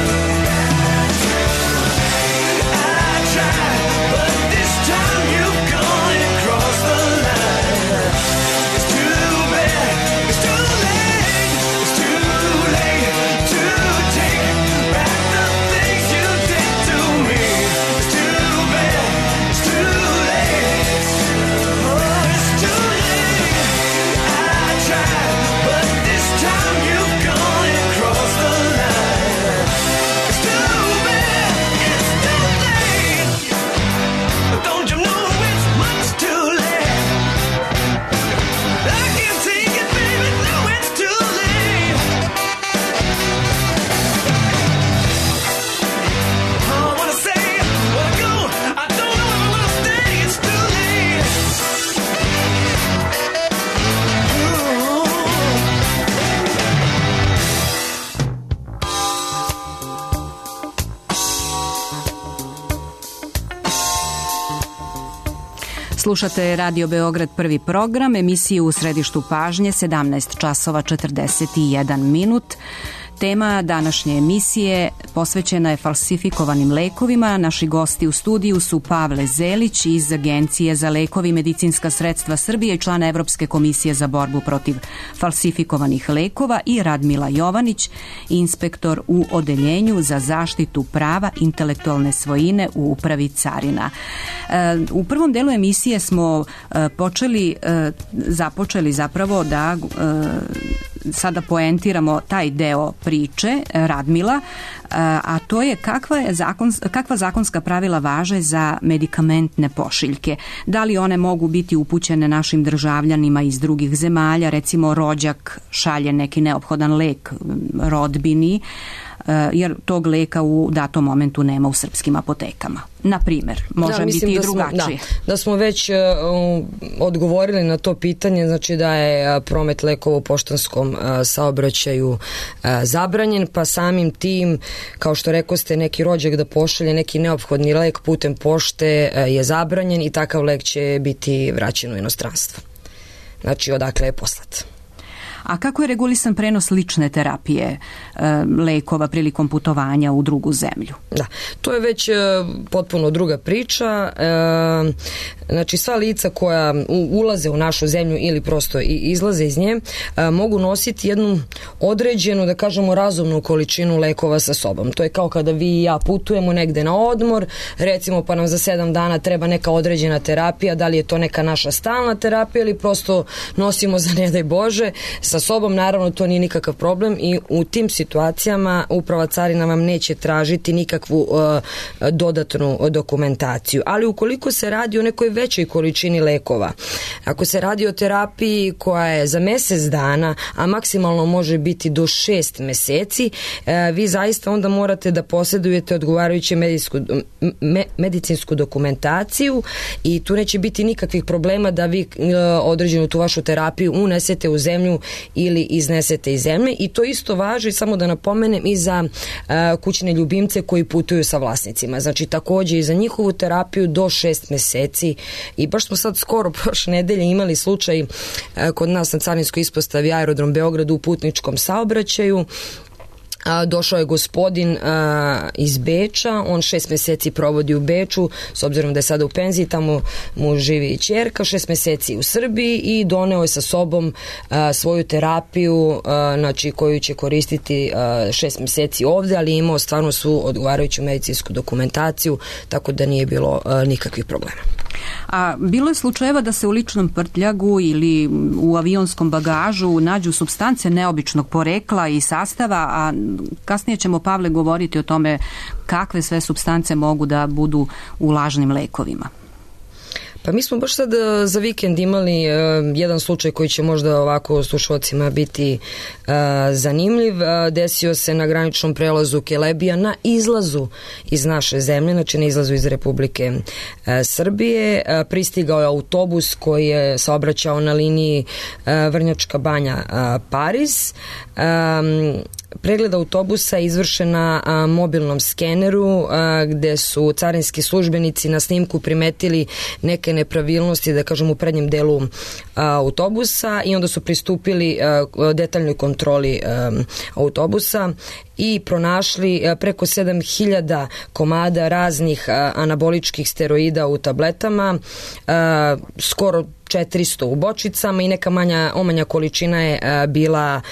I tried, but this time you've gone and crossed the line. It's too bad, it's too late. It's too late to take back the things you did to me. It's too bad, it's too late. Oh, it's too late. I tried, but this time you've gone and crossed the line. It's too bad, it's too late. Don't you know it's much too late? I can't take it, baby, no, it's too late. I wanna say, wanna go, I don't know if I wanna stay, it's too late. Ooh. Slušate Radio Beograd prvi program, emisiju U središtu pažnje, 17 časova 41 minut. Tema današnje emisije posvećena je falsifikovanim lekovima. Naši gosti u studiju su Pavle Zelić iz Agencije za lekove i medicinska sredstva Srbije i član Evropske komisije za borbu protiv falsifikovanih lekova i Radmila Jovanić, inspektor u Odeljenju za zaštitu prava intelektualne svojine u Upravi carina. U prvom delu emisije smo započeli zapravo da sada poentiramo taj deo priče, Radmila, a to je kakva zakonska pravila važe za medikamentne pošiljke. Da li one mogu biti upućene našim državljanima iz drugih zemalja, recimo rođak šalje neki neophodan lek rodbini, jer tog leka u datom momentu nema u srpskim apotekama. Na primjer, može biti i drugačije. Da smo već odgovorili na to pitanje, znači da je promet lekova u poštanskom saobraćaju zabranjen, pa samim tim, kao što rekoste, neki rođak da pošalje neki neophodni lek putem pošte je zabranjen i takav lek će biti vraćen u inostranstvo. Znači, odakle je poslat. A kako je regulisan prenos lične terapije lekova prilikom putovanja u drugu zemlju? Da, to je već potpuno druga priča. Znači, sva lica koja ulaze u našu zemlju ili prosto izlaze iz nje mogu nositi jednu određenu, da kažemo, razumnu količinu lekova sa sobom. To je kao kada vi i ja putujemo negde na odmor, recimo, pa nam za 7 dana treba neka određena terapija, da li je to neka naša stalna terapija ili prosto nosimo za ne daj Bože sa sobom. Naravno, to nije nikakav problem i u tim situacijama Uprava carina vam neće tražiti nikakvu dodatnu dokumentaciju. Ali ukoliko se radi o nekoj većoj količini lekova, ako se radi o terapiji koja je za mjesec dana, a maksimalno može biti do 6 meseci, vi zaista onda morate da posjedujete odgovarajuću medicinsku dokumentaciju i tu neće biti nikakvih problema da vi određenu tu vašu terapiju unesete u zemlju ili iznesete iz zemlje, i to isto važi, samo da napomenem, i za kućne ljubimce koji putuju sa vlasnicima. Znači takođe i za njihovu terapiju do 6 meseci. I baš smo sad skoro prošle nedelje imali slučaj kod nas na carinskoj ispostavi Aerodrom Beograd u putničkom saobraćaju. Došao je gospodin iz Beča, on 6 meseci provodi u Beču, s obzirom da je sada u penziji, tamo mu živi i ćerka, 6 meseci u Srbiji, i doneo je sa sobom svoju terapiju, znači koju će koristiti 6 meseci ovde, ali imao stvarno svu odgovarajuću medicinsku dokumentaciju, tako da nije bilo nikakvih problema. A bilo je slučajeva da se u ličnom prtljagu ili u avionskom bagažu nađu supstance neobičnog porekla i sastava, a kasnije ćemo, Pavle, govoriti o tome kakve sve supstance mogu da budu u lažnim lekovima. Pa mi smo baš sad za vikend imali jedan slučaj koji će možda ovako slušalcima biti zanimljiv. Desio se na graničnom prelazu Kelebija na izlazu iz naše zemlje, znači na izlazu iz Republike Srbije. Pristigao je autobus koji je saobraćao na liniji Vrnjačka Banja Pariz. Pregled autobusa je izvršen na mobilnom skeneru, gde su carinski službenici na snimku primetili neke nepravilnosti, da kažem, u prednjem delu autobusa, i onda su pristupili detaljnoj kontroli autobusa i pronašli preko 7000 komada raznih anaboličkih steroida u tabletama, skoro 400 u bočicama, i neka omanja količina je bila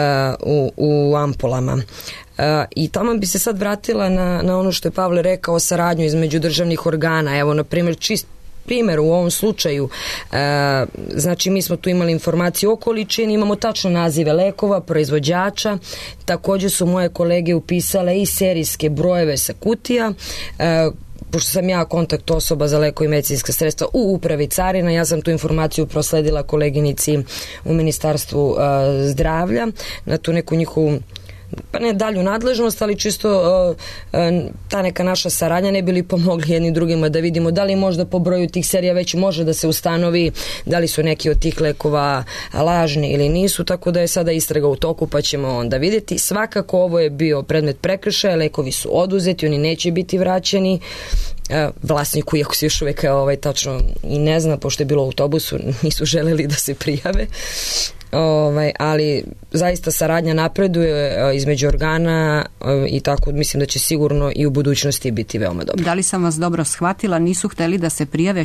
u ampulama. I tamo bi se sad vratila na ono što je Pavle rekao o saradnju između državnih organa. Evo, na primjer, čist primjer u ovom slučaju, znači mi smo tu imali informaciju o količini, imamo tačno nazive lekova, proizvođača, takođe su moje kolege upisale i serijske brojeve sa kutija. Pošto sam ja kontakt osoba za leko i medicinska sredstva u upravi carina, ja sam tu informaciju prosledila koleginici u Ministarstvu zdravlja na tu neku njihovu, pa ne dalju nadležnost, ali čisto ta neka naša saradnja, ne bi li pomogli jednim drugima da vidimo da li možda po broju tih serija već može da se ustanovi da li su neki od tih lekova lažni ili nisu, tako da je sada istraga u toku, pa ćemo onda vidjeti. Svakako ovo je bio predmet prekršaja, lekovi su oduzeti, oni neće biti vraćeni vlasniku, iako se još uvek tačno i ne zna, pošto je bilo u autobusu, nisu želeli da se prijave. Ali zaista saradnja napreduje između organa i tako mislim da će sigurno i u budućnosti biti veoma dobro. Da li sam vas dobro shvatila, nisu hteli da se prijave,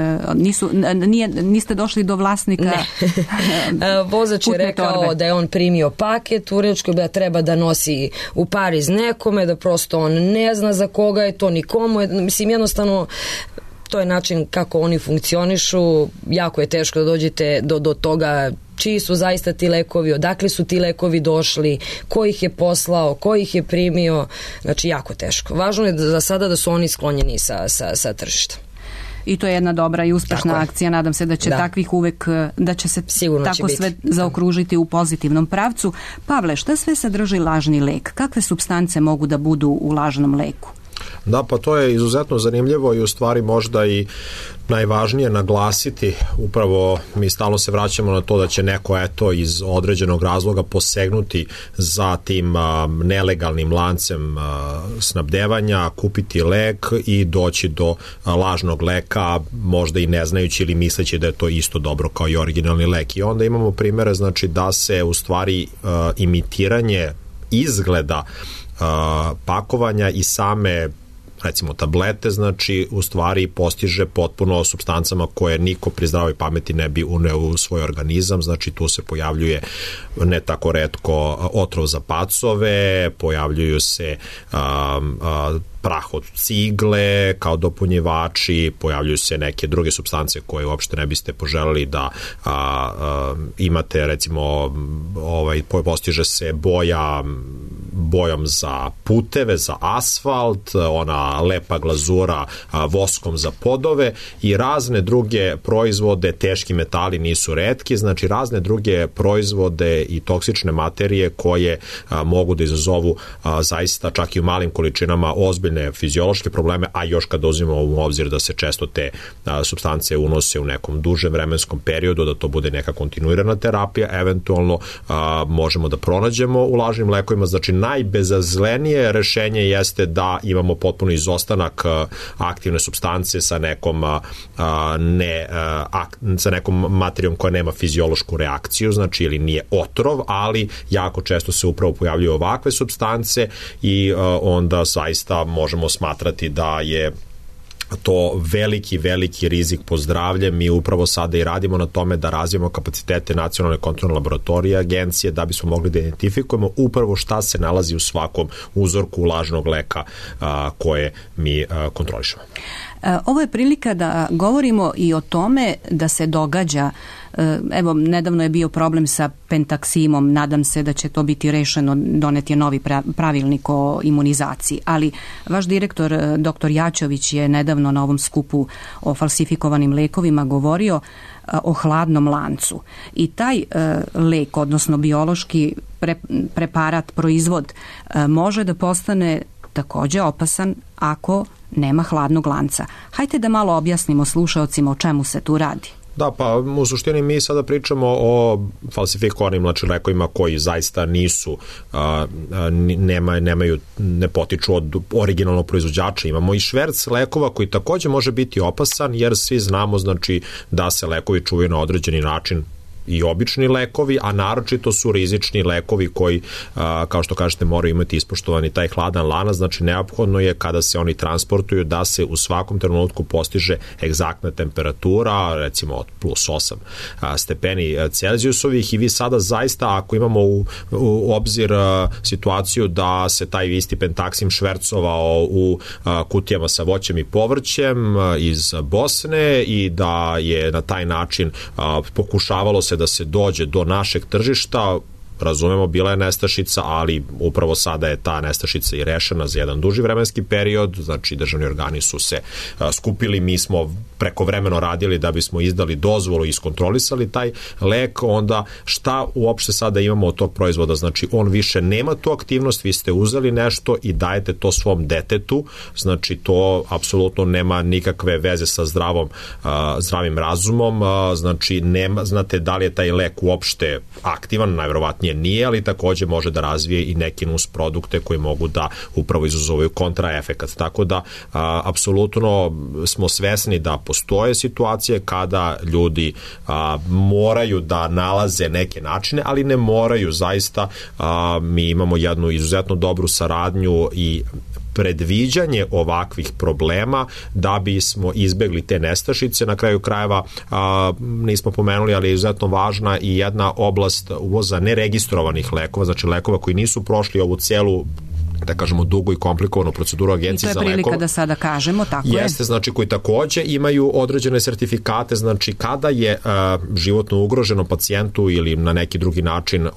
niste došli do vlasnika? Ne. Vozač je rekao torbe da je on primio paket u Vrnjačkoj, da treba da nosi u Pariz nekome, da prosto on ne zna za koga je to, nikomu je, mislim jednostavno to je način kako oni funkcionišu, jako je teško da dođete do toga čiji su zaista ti lekovi, odakle su ti lekovi došli, ko ih je poslao, ko ih je primio, znači jako teško. Važno je za sada da su oni sklonjeni sa tržišta. I to je jedna dobra i uspešna akcija, nadam se da će takvih uvek, da će se sigurno tako sve zaokružiti u pozitivnom pravcu. Pavle, šta sve sadrži lažni lek? Kakve supstance mogu da budu u lažnom leku? Da, pa to je izuzetno zanimljivo i u stvari možda i najvažnije naglasiti, upravo mi stalno se vraćamo na to da će neko iz određenog razloga posegnuti za tim nelegalnim lancem snabdevanja, kupiti lek i doći do lažnog leka, možda i ne znajući ili misleći da je to isto dobro kao i originalni lek. I onda imamo primjere, znači da se u stvari imitiranje izgleda pakovanja i same recimo tablete, znači u stvari postiže potpuno supstancama koje niko pri zdravoj pameti ne bi uneo u svoj organizam, znači tu se pojavljuje ne tako retko otrov za pacove, pojavljuju se prah od cigle kao dopunjivači, pojavljuju se neke druge supstance koje uopšte ne biste poželeli da bojom za puteve, za asfalt, ona lepa glazura voskom za podove i razne druge proizvode, teški metali nisu retki, znači razne druge proizvode i toksične materije koje mogu da izazovu zaista čak i u malim količinama ozbiljne fiziološke probleme, a još kad uzimamo u obzir da se često te supstance unose u nekom dužem vremenskom periodu, da to bude neka kontinuirana terapija, eventualno možemo da pronađemo u lažnim lekovima. Znači najbezazlenije rešenje jeste da imamo potpuno izostanak aktivne supstance sa nekom sa nekom materijom koja nema fiziološku reakciju, znači ili nije otrov, ali jako često se upravo pojavljuju ovakve supstance i onda zaista možemo smatrati da je to veliki rizik po zdravlje. Mi upravo sada i radimo na tome da razvijemo kapacitete nacionalne kontrolne laboratorije agencije da bismo mogli da identifikujemo upravo šta se nalazi u svakom uzorku lažnog leka koje mi kontrolišemo. Ovo je prilika da govorimo i o tome da se događa, evo, nedavno je bio problem sa pentaksimom, nadam se da će to biti rešeno, donet je novi pravilnik o imunizaciji, ali vaš direktor, dr. Jačović, je nedavno na ovom skupu o falsifikovanim lekovima govorio o hladnom lancu. I taj lek, odnosno biološki preparat, proizvod, može da postane takođe opasan ako nema hladnog lanca. Hajde da malo objasnimo slušaocima o čemu se tu radi. Da, pa u suštini mi sada pričamo o falsifikovanim lekovima koji zaista nisu, ne potiču od originalnog proizvođača. Imamo i šverc lekova koji takođe može biti opasan, jer svi znamo, znači, da se lekovi čuvaju na određeni način, i obični lekovi, a naročito su rizični lekovi koji, kao što kažete, moraju imati ispoštovani taj hladan lanac. Znači neophodno je kada se oni transportuju da se u svakom trenutku postiže egzaktna temperatura, recimo od plus 8 stepeni Celzijusovih, i vi sada zaista, ako imamo u obzir situaciju da se taj isti pentaksim švercovao u kutijama sa voćem i povrćem iz Bosne i da je na taj način pokušavalo se da se dođe do našeg tržišta, razumemo, bila je nestašica, ali upravo sada je ta nestašica i rešena za jedan duži vremenski period, znači državni organi su se skupili, mi smo prekovremeno radili da bismo izdali dozvolu i iskontrolisali taj lek. Onda šta uopšte sada imamo od tog proizvoda? Znači on više nema tu aktivnost, vi ste uzeli nešto i dajete to svom detetu, znači to apsolutno nema nikakve veze sa zdravim razumom, znači znate da li je taj lek uopšte aktivan, najverovatnije nije, ali takođe može da razvije i neke nus produkte koji mogu da upravo izazovaju kontraefekat. Tako da apsolutno smo svesni da postoje situacije kada ljudi moraju da nalaze neke načine, ali ne moraju zaista. Mi imamo jednu izuzetno dobru saradnju i predviđanje ovakvih problema da bismo izbegli te nestašice. Na kraju krajeva nismo pomenuli, ali je izuzetno važna i jedna oblast uvoza neregistrovanih lekova, znači lekova koji nisu prošli ovu celu, da kažemo, dugu i komplikovanu proceduru agencije za lekove. I to je prilika da sada kažemo, tako je. Jeste, znači koji takođe imaju određene sertifikate, znači kada je životno ugroženo pacijentu ili na neki drugi način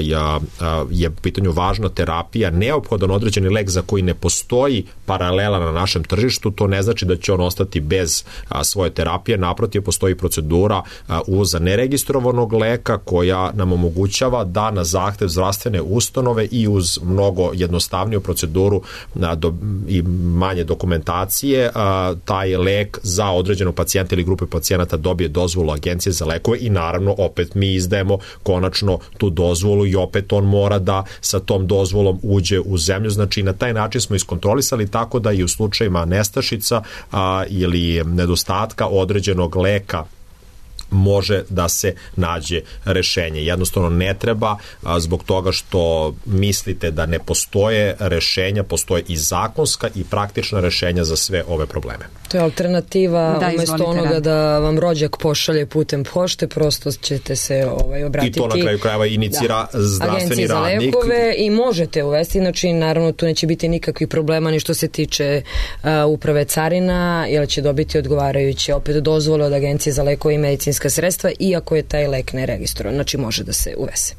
je u pitanju važna terapija, neophodan određeni lek za koji ne postoji paralela na našem tržištu, to ne znači da će on ostati bez svoje terapije, naprotiv, postoji procedura uvoza neregistrovanog leka koja nam omogućava da na zahtev zdravstvene ustanove i uz mnogo jednostavniju proceduru i manje dokumentacije taj lek za određenog pacijenta ili grupe pacijenata dobije dozvolu agencije za lekove i naravno opet mi izdajemo konačno tu dozvolu i opet on mora da sa tom dozvolom uđe u zemlju. Znači na taj način smo iskontrolisali tako da i u slučajima nestašica ili nedostatka određenog leka može da se nađe rešenje. Jednostavno ne treba zbog toga što mislite da ne postoje rešenja, postoje i zakonska i praktična rešenja za sve ove probleme. To je alternativa, umesto onoga da vam rođak pošalje putem pošte, prosto ćete se obratiti. I to na kraju krajeva inicira zdravstveni radnik. Agenciji za lekove i možete uvesti, znači naravno tu neće biti nikakvih problema ni što se tiče uprave carina, jer će dobiti odgovarajuće opet dozvole od Agencije za lekove i medicinska sredstva, iako je taj lek neregistrovan, znači može da se uvese.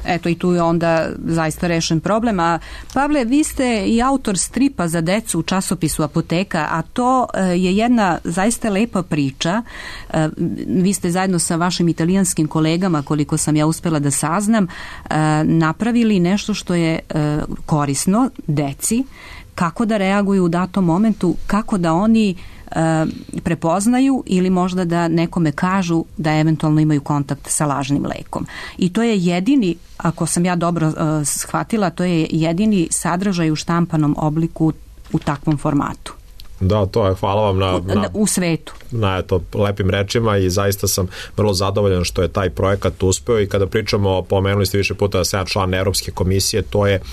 Eto, i tu je onda zaista rešen problem. A Pavle, vi ste i autor stripa za decu u časopisu Apoteka, a to je jedna zaista lepa priča. Vi ste zajedno sa vašim italijanskim kolegama, koliko sam ja uspela da saznam, napravili nešto što je korisno deci, kako da reaguju u datom momentu, kako da oni prepoznaju ili možda da nekome kažu da eventualno imaju kontakt sa lažnim lekom. I to je jedini, ako sam ja dobro shvatila, to je jedini sadržaj u štampanom obliku u takvom formatu. Da, to je, hvala vam u svetu. Na lepim rečima i zaista sam vrlo zadovoljan što je taj projekat uspeo. I kada pričamo, pomenuli ste više puta da sam ja član Evropske komisije, to je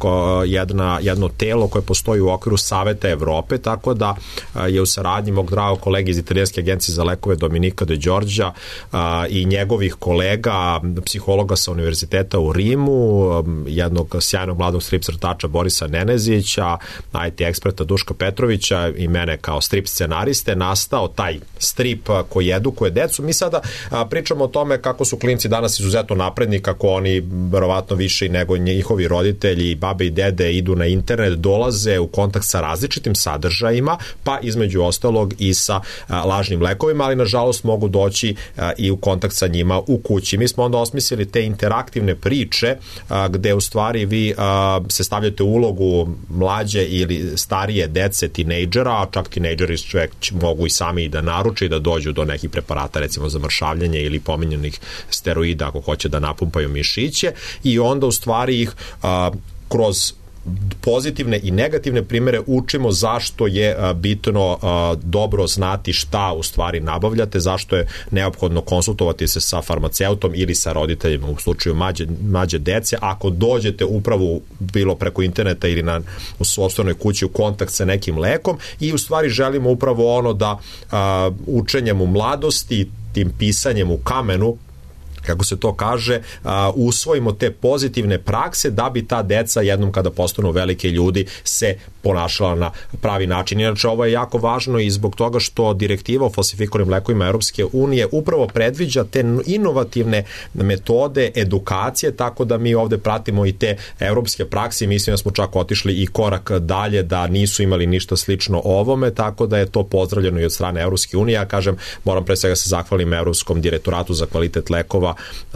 jedno telo koje postoji u okviru Saveta Evrope, tako da je u saradnji mog dragog kolege iz Italijanske agencije za lekove Dominika De Đorđa i njegovih kolega, psihologa sa univerziteta u Rimu, jednog sjajnog mladog strip crtača Borisa Nenezića, IT eksperta Duška Petrovića i mene kao strip scenariste, nastao taj strip koji edukuje decu. Mi sada pričamo o tome kako su klinci danas izuzetno napredni, kako oni verovatno više nego njihovi roditelji, babe i dede idu na internet, dolaze u kontakt sa različitim sadržajima, pa između ostalog i sa lažnim lekovima, ali nažalost mogu doći i u kontakt sa njima u kući. Mi smo onda osmislili te interaktivne priče gde u stvari vi se stavljate u ulogu mlađe ili starije dece, tinejdžera, čak tinejdžeri mogu i sami da naruče i da dođu do nekih preparata, recimo za mršavljanje ili pominjenih steroida ako hoće da napumpaju mišiće, i onda u stvari ih kroz pozitivne i negativne primere učimo zašto je bitno dobro znati šta u stvari nabavljate, zašto je neophodno konsultovati se sa farmaceutom ili sa roditeljima u slučaju mlađe dece. Ako dođete upravo bilo preko interneta ili u sopstvenoj kući u kontakt sa nekim lekom, i u stvari želimo upravo ono da učenjem u mladosti, tim pisanjem u kamenu, kako se to kaže, usvojimo te pozitivne prakse da bi ta deca jednom kada postanu velike ljudi se ponašala na pravi način. Inače, ovo je jako važno i zbog toga što direktiva o falsifikovanim lekovima Europske unije upravo predviđa te inovativne metode edukacije, tako da mi ovde pratimo i te evropske prakse i mislim da smo čak otišli i korak dalje, da nisu imali ništa slično ovome, tako da je to pozdravljeno i od strane Evropske unije. Ja kažem, moram pre svega se zahvalim Evropskom direktoratu za kvalitet lekova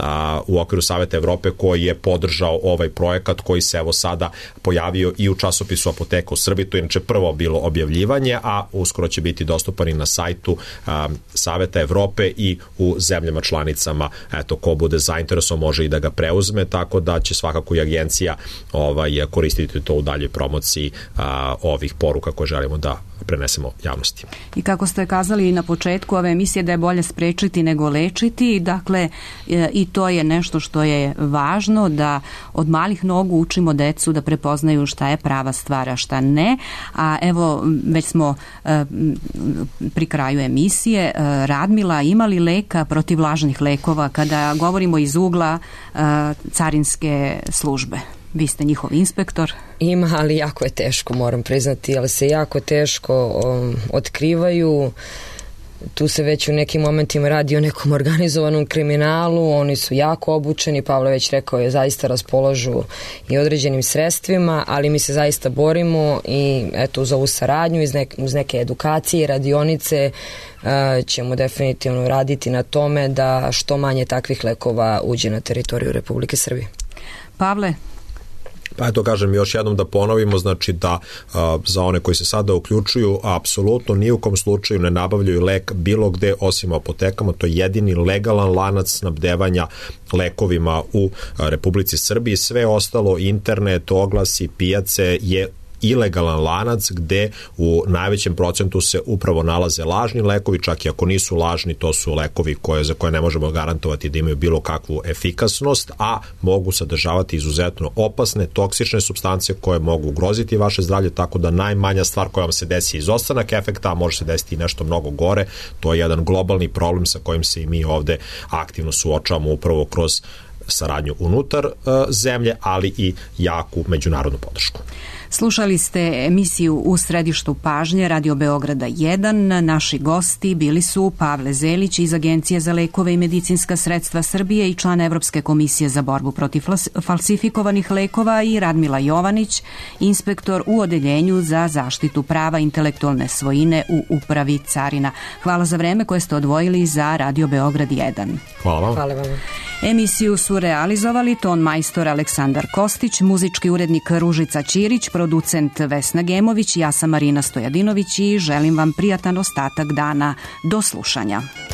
u okviru Saveta Evrope koji je podržao ovaj projekat koji se evo sada pojavio i u časopisu Apoteka u Srbiji. To je inače prvo bilo objavljivanje, a uskoro će biti dostupan i na sajtu Saveta Evrope i u zemljama članicama. Eto, ko bude zainteresovan može i da ga preuzme, tako da će svakako i agencija koristiti to u daljoj promociji ovih poruka koje želimo da prenesemo javnosti. I kako ste kazali na početku ove emisije da je bolje sprečiti nego lečiti, dakle i to je nešto što je važno, da od malih nogu učimo decu da prepoznaju šta je prava stvar, a šta ne. A evo, već smo pri kraju emisije. Radmila, ima li leka protiv lažnih lekova kada govorimo iz ugla carinske službe? Vi ste njihov inspektor. Ima, ali jako je teško, moram priznati, ali se jako teško otkrivaju. Tu se već u nekim momentima radi o nekom organizovanom kriminalu, oni su jako obučeni, Pavle već rekao je, zaista raspolažu i određenim sredstvima, ali mi se zaista borimo i eto uz ovu saradnju, uz neke edukacije i radionice ćemo definitivno raditi na tome da što manje takvih lekova uđe na teritoriju Republike Srbije. Pavle? Pa eto, kažem još jednom da ponovimo, znači da za one koji se sada uključuju, apsolutno ni u kom slučaju ne nabavljaju lek bilo gde osim u apotekama. To je jedini legalan lanac snabdevanja lekovima u Republici Srbiji. Sve ostalo, internet, oglasi, pijace je ilegalan lanac gde u najvećem procentu se upravo nalaze lažni lekovi, čak i ako nisu lažni, to su lekovi za koje ne možemo garantovati da imaju bilo kakvu efikasnost, a mogu sadržavati izuzetno opasne, toksične supstance koje mogu ugroziti vaše zdravlje, tako da najmanja stvar koja vam se desi izostanak efekta, a može se desiti i nešto mnogo gore. To je jedan globalni problem sa kojim se i mi ovde aktivno suočavamo upravo kroz saradnju unutar zemlje, ali i jaku međunarodnu podršku. Slušali ste emisiju U središtu pažnje Radio Beograda 1. Naši gosti bili su Pavle Zelić iz Agencije za lekove i medicinska sredstva Srbije i član Evropske komisije za borbu protiv falsifikovanih lekova i Radmila Jovanić, inspektor u Odeljenju za zaštitu prava intelektualne svojine u Upravi carina. Hvala za vreme koje ste odvojili za Radio Beograd 1. Hvala vam. Hvala vam. Emisiju su realizovali ton majstor Aleksandar Kostić, muzički urednik Ružica Ćirić, producent Vesna Gemović, ja sam Marina Stojadinović i želim vam prijatan ostatak dana. Do slušanja.